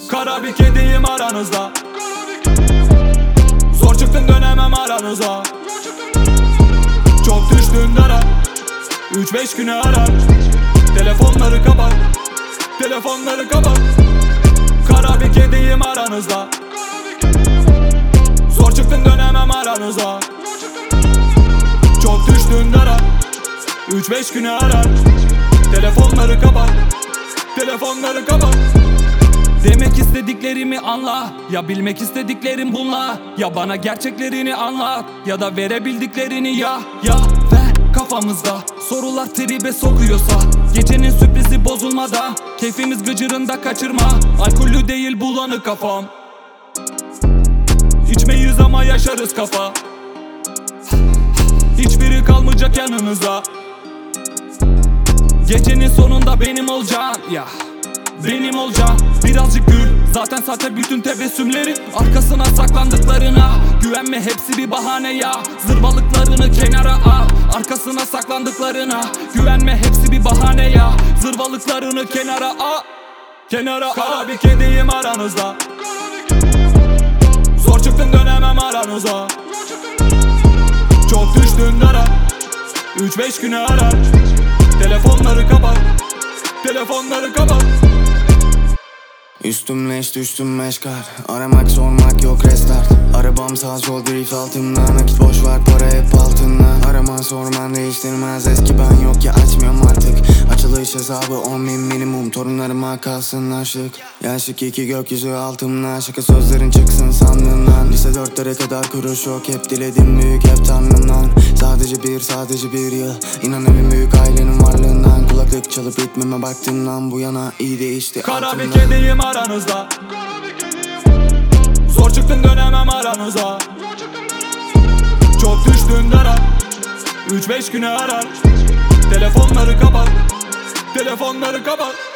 Kara bir kediyim aranızda. Zor çıktın dönemem aranıza. Çok düştün dara. 3-5 güne arar. Telefonları kapat. Telefonları kapat. Kara bir kediyim aranızda. Zor çıktın dönemem aranıza. Çok düştün dara. 3-5 güne arar. Telefonları kapat. Telefonları kapat. Demek istediklerimi anla. Ya bilmek istediklerim bunlar. Ya bana gerçeklerini anlat. Ya da verebildiklerini ya ve kafamızda sorular tribe sokuyorsa, gecenin sürprizi bozulmadan keyfimiz gıcırında kaçırma. Alkollü değil bulanık kafam. İçmeyiz ama yaşarız kafa. Hiçbiri kalmayacak yanınıza. Gecenin sonunda benim olacaksın ya. Benim olacaksın. Birazcık gül. Zaten sahte bütün tebessümleri. Arkasına saklandıklarına güvenme, hepsi bir bahane ya. Zırvalıklarını kenara al. Arkasına saklandıklarına güvenme, hepsi bir bahane ya. Zırvalıklarını kenara al. Kenara al. Kara bir kediyim aranızda. Zor çıktın dönemem aranıza. Çok düştün dara. 3-5 güne arar. Telefonları kapat. Telefonları kapat. Üstüm leş düştüm meşgal. Aramak sormak yok restart. Arabam sağ sol drift altından. Nakit boş var para hep altından. Araman sorman değiştirmez, eski ben yok ya açmıyorum artık. Açılış hesabı 10.000 minimum, torunlarıma kalsın aşık. Yaşık 2 gökyüzü altımda, şaka sözlerin çıksın sandığından. Lise 4'lere kadar kuruş yok, hep diledim büyük hep tanrımdan. Sadece bir yıl, inan en büyük ailenin varlığından. Kulaklık çalıp ritmime baktığımdan bu yana iyi değişti Kara altımdan. bir kediyim aranızda. Zor çıktın dönemem aranıza. Çok düştün dara. 3-5 güne arar. Telefonları kapat. Telefonları kapat.